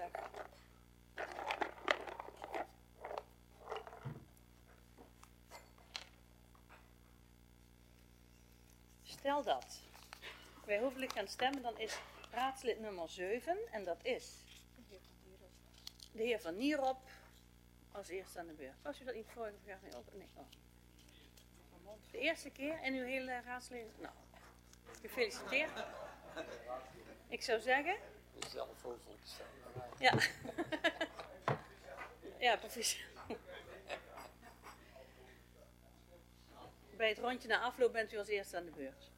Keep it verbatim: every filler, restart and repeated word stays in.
Dag. Stel dat wij hoofdelijk gaan stemmen, dan is raadslid nummer zeven en dat is de heer Van Nierop als eerste aan de beurt. Was u dat niet vorige vergadering ook? Nee. Oh. De eerste keer in uw hele raadslid? Nou, gefeliciteerd. Ik zou zeggen... Zelf hoofdelijk stemmen. Ja. Ja, precies. Bij het rondje na afloop bent u als eerste aan de beurt.